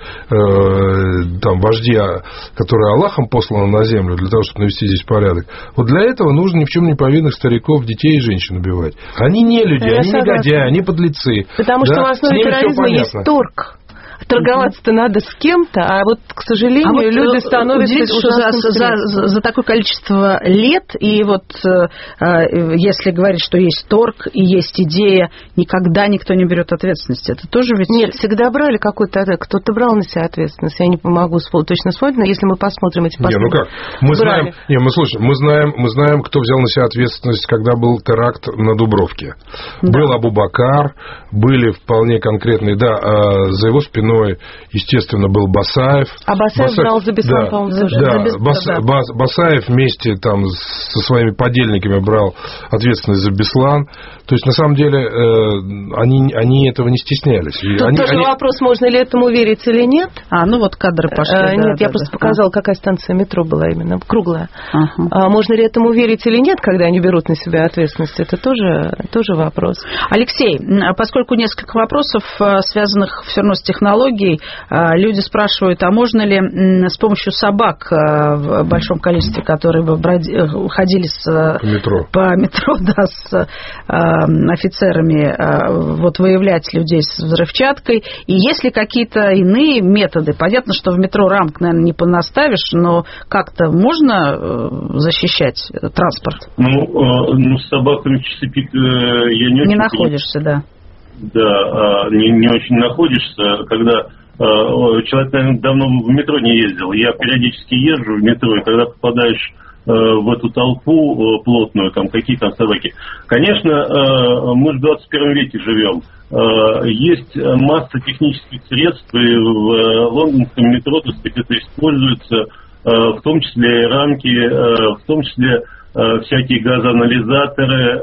там вожди, которые Аллахом посланы на землю, для того, чтобы навести здесь порядок, вот для этого нужно ни в чем не повинных стариков, детей и женщин убивать. Они не люди, они негодяи, они подлецы. Потому что в основе терроризма есть торг. Торговаться-то надо с кем-то, а вот, к сожалению, люди становятся... Что за такое количество лет, и вот если говорить, что есть торг и есть идея, никогда никто не берет ответственности. Это тоже ведь... Нет, всегда брали какой-то... Кто-то брал на себя ответственность. Я не могу точно вспомнить, но если мы посмотрим эти последние... Не, ну как? Мы знаем... Не, мы знаем, кто взял на себя ответственность, когда был теракт на Дубровке. Да. Был Абу-Бакар, были вполне конкретные... Да, за его спиной, естественно, был Басаев. А Басаев брал за Беслан, по-моему, Басаев вместе там со своими подельниками брал ответственность за Беслан. То есть, на самом деле, они этого не стеснялись. Тут тоже вопрос, можно ли этому верить или нет. Ну вот кадры пошли. Нет, я просто показала, какая станция метро была именно, круглая. Можно ли этому верить или нет, когда они берут на себя ответственность, это тоже вопрос. Алексей, поскольку несколько вопросов, связанных все равно с технологией, люди спрашивают, а можно ли с помощью собак в большом количестве, которые ходили по метро, да, с офицерами, вот выявлять людей с взрывчаткой, и есть ли какие-то иные методы? Понятно, что в метро рамок, наверное, не понаставишь, но как-то можно защищать транспорт? С собаками в цепи я не очень... Не находишься, да. Да, не очень находишься, когда человек, наверное, давно в метро не ездил. Я периодически езжу в метро, и когда попадаешь в эту толпу плотную, там какие там собаки. Конечно, мы в 21 веке живем. Есть масса технических средств, и в лондонском метро, так сказать, это используется, в том числе рамки, в том числе всякие газоанализаторы,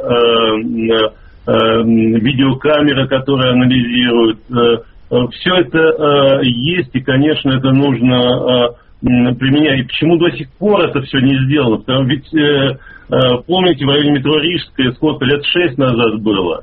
видеокамеры, которые анализируют. Все это есть, и, конечно, это нужно применять. И почему до сих пор это все не сделано? Потому ведь, помните, в районе метро Рижское, сколько, лет 6 назад было?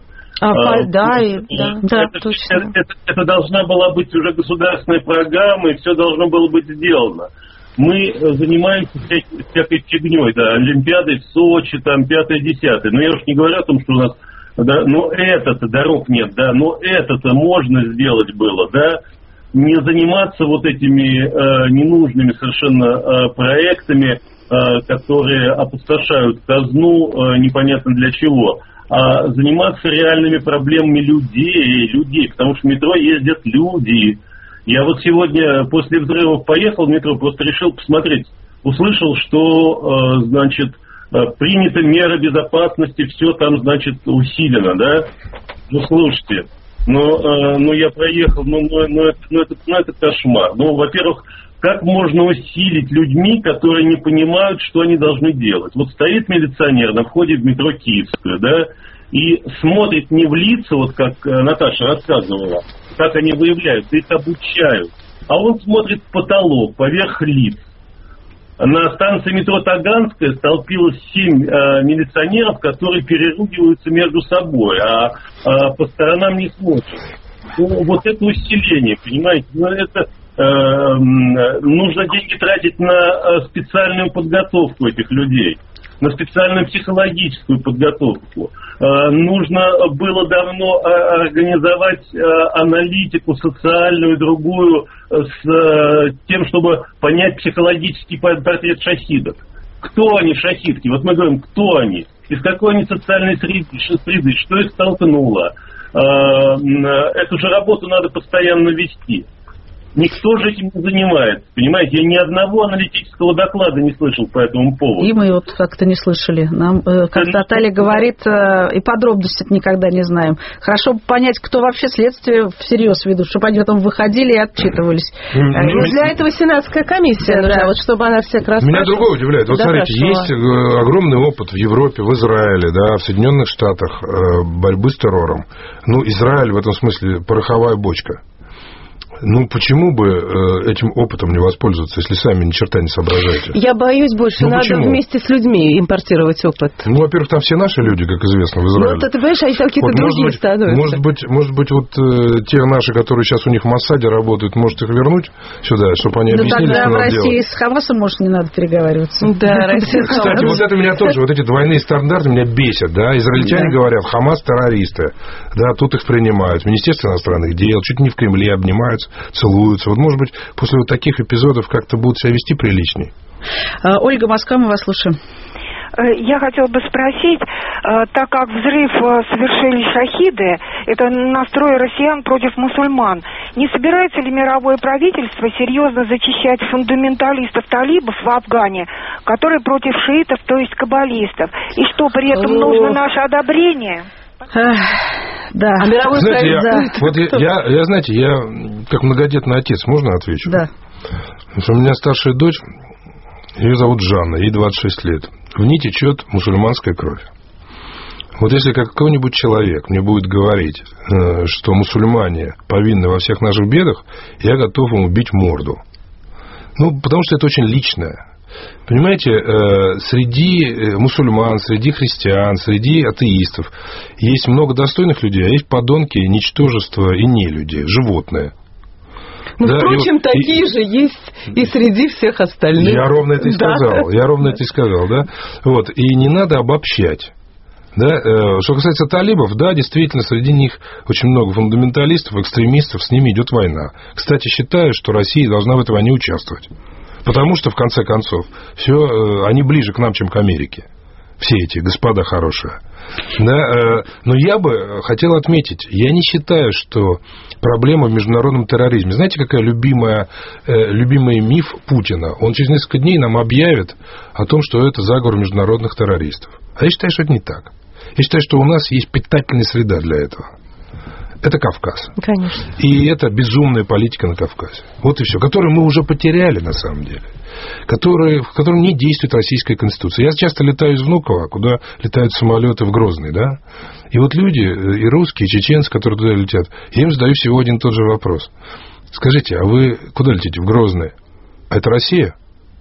Точно. Это должна была быть уже государственная программа, и все должно было быть сделано. Мы занимаемся всякой фигней, да, Олимпиадой в Сочи, там, 5-10. Но я уж не говорю о том, что у нас, да, но это-то дорог нет, да, но это-то можно сделать было, да. Не заниматься вот этими ненужными совершенно проектами, которые опустошают казну непонятно для чего, а заниматься реальными проблемами людей, потому что в метро ездят люди. Я вот сегодня после взрывов поехал в метро, просто решил посмотреть, услышал, что, значит, приняты меры безопасности, все там, значит, усилено, да? Ну, слушайте, но я проехал, это кошмар. Ну, во-первых, как можно усилить людьми, которые не понимают, что они должны делать? Вот стоит милиционер на входе в метро Киевскую, да, и смотрит не в лица, вот как Наташа рассказывала, как они выявляются, их обучают, а он смотрит в потолок, поверх лиц. На станции метро Таганская столпилось 7 милиционеров, которые переругиваются между собой, а по сторонам не смотрят. Ну, вот это усиление, понимаете, это нужно деньги тратить на специальную подготовку этих людей, на специальную психологическую подготовку. Нужно было давно организовать аналитику социальную, другую, с тем, чтобы понять психологический портрет шахидов. Кто они, шахидки? Вот мы говорим, кто они? Из какой они социальной среды? Что их столкнуло? Эту же работу надо постоянно вести. Никто же этим не занимается, понимаете? Я ни одного аналитического доклада не слышал по этому поводу. И мы вот как-то не слышали. Нам, как Наталья говорит, и подробности никогда не знаем. Хорошо бы понять, кто вообще следствие всерьез ведут, чтобы они потом выходили и отчитывались. Для этого Сенатская комиссия нужна, вот чтобы она всех расспрашивала. Меня другое удивляет. Вот смотрите, есть огромный опыт в Европе, в Израиле, да, в Соединенных Штатах борьбы с террором. Ну, Израиль в этом смысле пороховая бочка. Ну, почему бы этим опытом не воспользоваться, если сами ни черта не соображаете? Я боюсь больше, надо вместе с людьми импортировать опыт. Ну, во-первых, там все наши люди, как известно, в Израиле. Ну, ты понимаешь, а еще какие-то вот, другие становятся. Может быть, вот те наши, которые сейчас у них в Моссаде работают, может их вернуть сюда, чтобы они объяснили, тогда что в надо России делать. с Хамасом, может, не надо переговариваться. Да, Россия. Кстати, вот это меня тоже, вот эти двойные стандарты меня бесят, да. Израильтяне говорят, Хамас террористы, да, тут их принимают. Министерство иностранных дел, чуть не в Кремле обнимаются, целуются. Вот, может быть, после вот таких эпизодов как-то будут себя вести приличней. Ольга, Москва, мы вас слушаем. Я хотела бы спросить, так как взрыв совершили шахиды, это настрой россиян против мусульман, не собирается ли мировое правительство серьезно зачищать фундаменталистов-талибов в Афгане, которые против шиитов, то есть каббалистов, и что при этом нужно наше одобрение? Да. А мировой знаете, я как многодетный отец, можно отвечу? Да. Потому что у меня старшая дочь, ее зовут Жанна, ей 26 лет. В ней течет мусульманская кровь. Вот если какой-нибудь человек мне будет говорить, что мусульмане повинны во всех наших бедах, я готов ему бить морду. Ну, потому что это очень личное. Понимаете, среди мусульман, среди христиан, среди атеистов есть много достойных людей, а есть подонки, ничтожества и нелюди, животные. Ну, да, впрочем, такие же есть и среди всех остальных. Я ровно это и сказал, да. Вот, и не надо обобщать. Да? Что касается талибов, да, действительно, среди них очень много фундаменталистов, экстремистов, с ними идет война. Кстати, считаю, что Россия должна в этой войне участвовать. Потому что, в конце концов, все, они ближе к нам, чем к Америке. все эти господа хорошие. Да, но я бы хотел отметить, я не считаю, что проблема в международном терроризме. Знаете, какая любимый миф Путина? Он через несколько дней нам объявит о том, что это заговор международных террористов. А я считаю, что это не так. Я считаю, что у нас есть питательная среда для этого. Это Кавказ. Конечно. И это безумная политика на Кавказе. Вот и все. Которую мы уже потеряли, на самом деле. В котором не действует российская конституция. Я часто летаю из Внуково, куда летают самолеты в Грозный, да? И вот люди, и русские, и чеченцы, которые туда летят, я им задаю всего один и тот же вопрос. Скажите, а вы куда летите? В Грозный? А это Россия?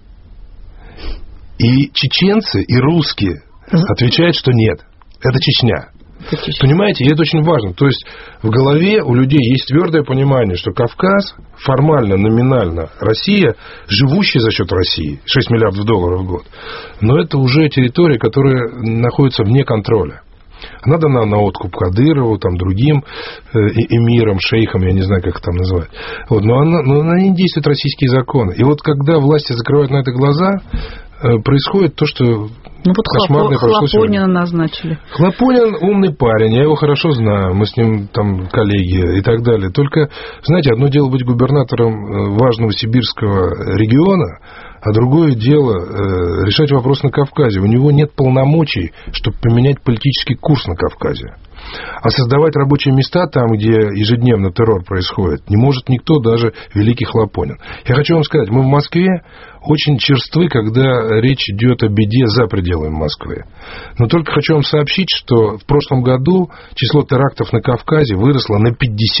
И чеченцы, и русские отвечают, что нет. Это Чечня. Понимаете, и это очень важно. То есть в голове у людей есть твердое понимание, что Кавказ формально, номинально Россия, живущая за счет России, 6 миллиардов долларов в год, но это уже территория, которая находится вне контроля. Она дана на откуп Кадырову, там, другим эмирам, шейхам, я не знаю, как их там называть. Вот, но на ней действуют российские законы. И вот когда власти закрывают на это глаза, происходит то, что кошмарное произошло сегодня. Хлопонина назначили. Хлопонин умный парень, я его хорошо знаю, мы с ним там коллеги и так далее. Только, знаете, одно дело быть губернатором важного сибирского региона, а другое дело решать вопрос на Кавказе. У него нет полномочий, чтобы поменять политический курс на Кавказе. А создавать рабочие места там, где ежедневно террор происходит, не может никто, даже великий Хлопонин. Я хочу вам сказать, мы в Москве очень черствы, когда речь идет о беде за пределами Москвы. Но только хочу вам сообщить, что в прошлом году число терактов на Кавказе выросло на 50%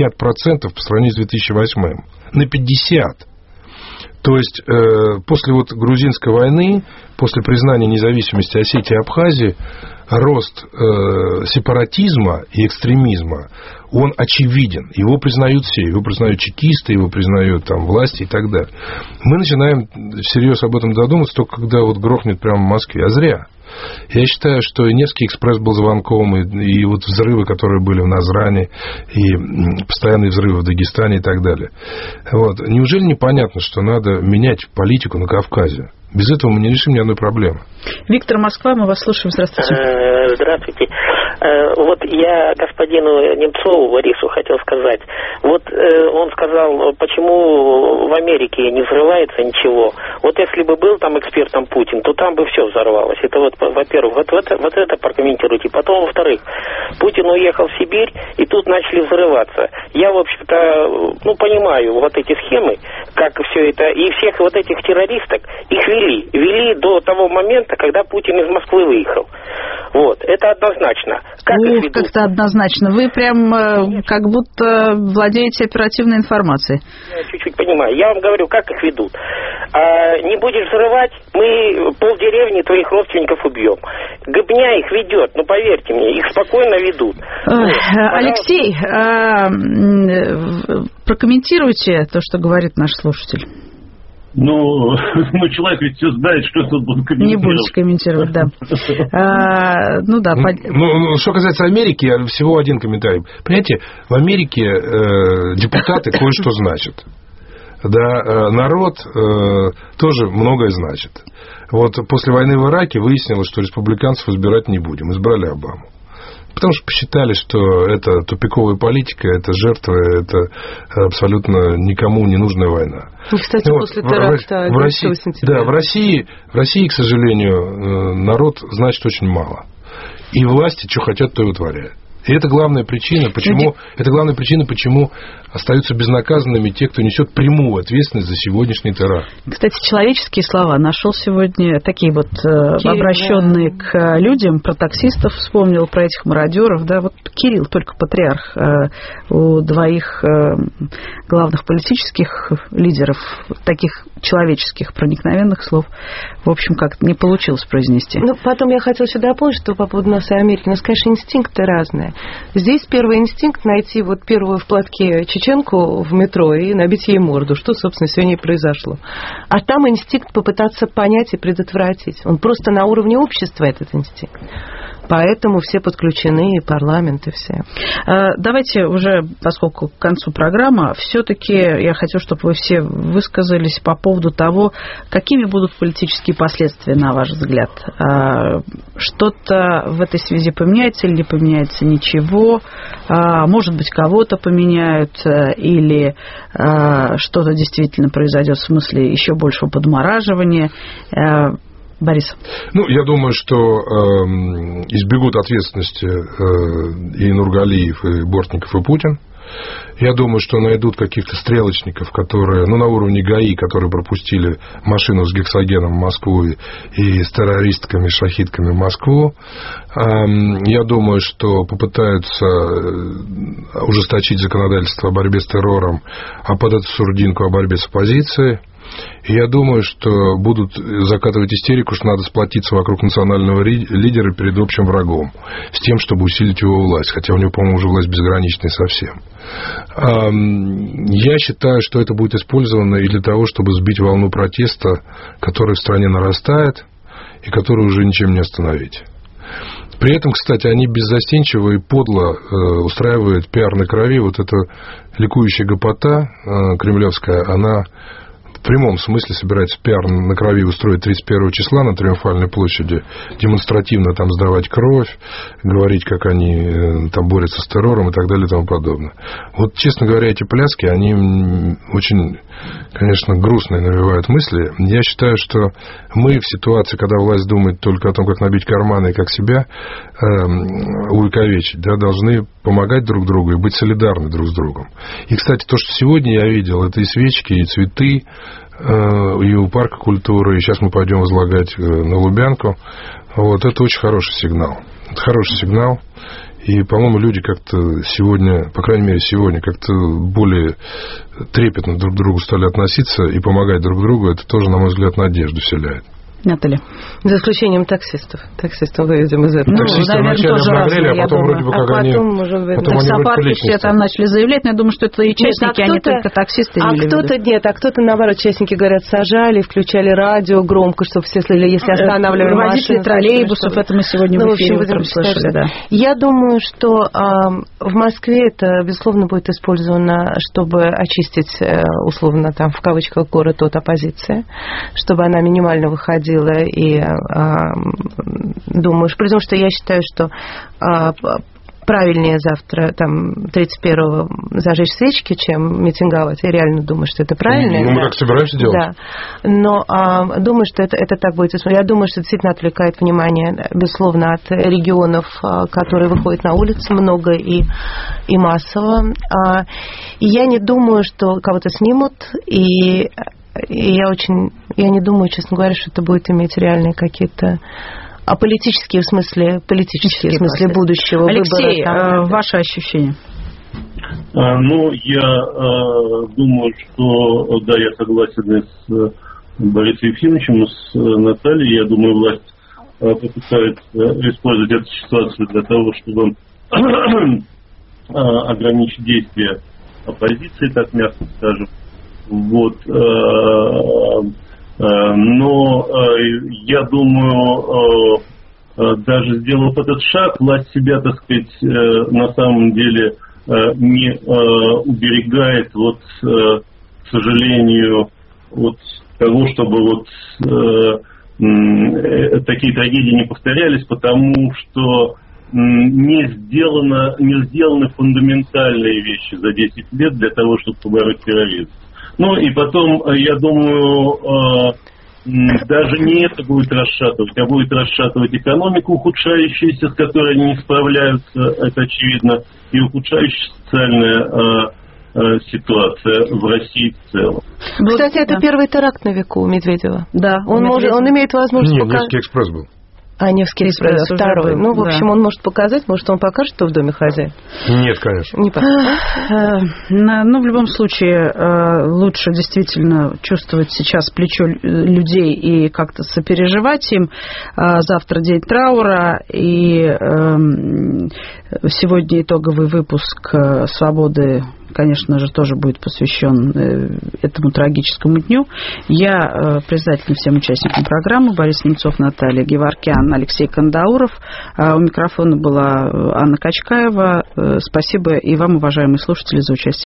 по сравнению с 2008. На 50%. То есть, после вот грузинской войны, после признания независимости Осетии и Абхазии, рост сепаратизма и экстремизма, он очевиден. Его признают все. Его признают чекисты, его признают там власти и так далее. Мы начинаем всерьез об этом задумываться только когда вот грохнет прямо в Москве. А зря. Я считаю, что и Невский экспресс был звонком, и вот взрывы, которые были в Назране, и постоянные взрывы в Дагестане и так далее. Вот. Неужели непонятно, что надо менять политику на Кавказе? Без этого мы не решим ни одной проблемы. Виктор, Москва, мы вас слушаем. Здравствуйте. Здравствуйте. Вот я господину Немцову, Борису, хотел сказать. Вот он сказал, почему в Америке не взрывается ничего. Вот если бы был там экспертом Путин, то там бы все взорвалось. Это вот, во-первых, вот это прокомментируйте. Потом, во-вторых, Путин уехал в Сибирь, и тут начали взрываться. Я, в общем-то, понимаю вот эти схемы, как все это, и всех вот этих террористок, их вели до того момента, когда Путин из Москвы выехал. Вот, это однозначно. Как-то однозначно. Вы прям как будто владеете оперативной информацией. Я чуть-чуть понимаю. Я вам говорю, как их ведут. Не будешь взрывать, мы полдеревни твоих родственников убьем. Гыбня их ведет, поверьте мне, их спокойно ведут. Алексей, прокомментируйте то, что говорит наш слушатель. Человек ведь все знает, что тут будет комментировать. Не будете комментировать, да. Что касается Америки, всего один комментарий. Понимаете, в Америке депутаты кое-что значат. Да, народ тоже многое значит. Вот после войны в Ираке выяснилось, что республиканцев избирать не будем. Избрали Обаму. Потому что посчитали, что это тупиковая политика, это жертва, это абсолютно никому не нужная война. И, кстати, после теракта 11 сентября. Да, в России, к сожалению, народ значит очень мало. И власти, что хотят, то и вытворяют. И это главная причина, почему остаются безнаказанными те, кто несет прямую ответственность за сегодняшний теракт. Кстати, человеческие слова нашел сегодня, такие вот обращенные к людям, про таксистов вспомнил, про этих мародеров. Да, вот Кирилл, только патриарх, у двоих главных политических лидеров таких человеческих проникновенных слов, в общем, как-то не получилось произнести. Потом я хотела еще дополнить, что по поводу нас и Америки. У нас, конечно, инстинкты разные. Здесь первый инстинкт — найти вот первую в платке чеченку в метро и набить ей морду, что, собственно, сегодня и произошло. А там инстинкт попытаться понять и предотвратить. Он просто на уровне общества, этот инстинкт. Поэтому все подключены, и парламент, и все. Давайте уже, поскольку к концу программы, все-таки я хочу, чтобы вы все высказались по поводу того, какими будут политические последствия, на ваш взгляд. Что-то в этой связи поменяется или не поменяется ничего? Может быть, кого-то поменяют, или что-то действительно произойдет в смысле еще большего подмораживания? Борис. Я думаю, что избегут ответственности и Нургалиев, и Бортников, и Путин. Я думаю, что найдут каких-то стрелочников, которые, на уровне ГАИ, которые пропустили машину с гексогеном в Москву и с террористками, шахидками в Москву. Я думаю, что попытаются ужесточить законодательство о борьбе с террором, а под эту сурдинку о борьбе с оппозицией. И я думаю, что будут закатывать истерику, что надо сплотиться вокруг национального лидера перед общим врагом, с тем, чтобы усилить его власть, хотя у него, по-моему, уже власть безграничная совсем. Я считаю, что это будет использовано и для того, чтобы сбить волну протеста, которая в стране нарастает и которую уже ничем не остановить. При этом, кстати, они беззастенчиво и подло устраивают пиар на крови. Вот эта ликующая гопота кремлевская, она в прямом смысле собирается пиар на крови устроить 31 числа на Триумфальной площади, демонстративно там сдавать кровь, говорить, как они там борются с террором и так далее и тому подобное. Вот, честно говоря, эти пляски, они очень, конечно, грустные навевают мысли. Я считаю, что мы в ситуации, когда власть думает только о том, как набить карманы и как себя увековечить, должны помогать друг другу и быть солидарны друг с другом. И, кстати, то, что сегодня я видел, это и свечки, и цветы, и у парка культуры, и сейчас мы пойдем возлагать на Лубянку. Вот, это очень хороший сигнал. Это хороший сигнал. И, по-моему, люди как-то сегодня, по крайней мере, сегодня, как-то более трепетно друг к другу стали относиться и помогать друг другу. Это тоже, на мой взгляд, надежду вселяет. Наталья. За исключением таксистов. Таксистов выведем из этого. Таксисты вначале обнаглели, а потом вроде бы как они... Потом в зоопарке все там начали заявлять, но я думаю, что это и частники, а не только таксисты. Кто-то, наоборот, частники, говорят, сажали, включали радио громко, чтобы все слышали, если останавливали машину. Водители троллейбусов, это мы сегодня в эфире утром слышали, да. Я думаю, что в Москве это, безусловно, будет использовано, чтобы очистить, условно, там, в кавычках, город от оппозиции, чтобы она минимально выходила. И думаю, при том, что я считаю, что правильнее завтра, там, 31-го зажечь свечки, чем митинговать. Я реально думаю, что это правильно. Мы как собираемся делать. Да. Но думаю, что это так будет. Я думаю, что действительно отвлекает внимание, безусловно, от регионов, которые выходят на улицы много и массово. И я не думаю, что кого-то снимут, и я не думаю, честно говоря, что это будет иметь реальные какие-то политические в смысле будущего Алексей, выбора. Ваше ощущение? Я думаю, что, да, я согласен и с Борисом Ефимовичем, и с Натальей. Я думаю, власть попытается использовать эту ситуацию для того, чтобы ограничить действия оппозиции, так мягко скажем. Вот, но я думаю, даже сделав этот шаг, власть себя, так сказать, на самом деле не уберегает, к сожалению, от того, чтобы такие трагедии не повторялись, потому что не сделаны фундаментальные вещи за 10 лет для того, чтобы побороть терроризм. И потом, я думаю, даже не это будет расшатывать, а будет расшатывать экономику, ухудшающуюся, с которой они не справляются, это очевидно, и ухудшающаяся социальная ситуация в России в целом. Кстати, это первый теракт на веку у Медведева. Да, он имеет возможность показать. Невский экспресс был. Невский экспресс второй. В общем, он может показать, может, он покажет, что в доме хозяин? Нет, конечно. Не покажет. В любом случае, лучше действительно чувствовать сейчас плечо людей и как-то сопереживать им. Завтра день траура, и сегодня итоговый выпуск «Свободы» конечно же, тоже будет посвящен этому трагическому дню. Я признательна всем участникам программы. Борис Немцов, Наталья Геворкян, Алексей Кандауров. У микрофона была Анна Качкаева. Спасибо и вам, уважаемые слушатели, за участие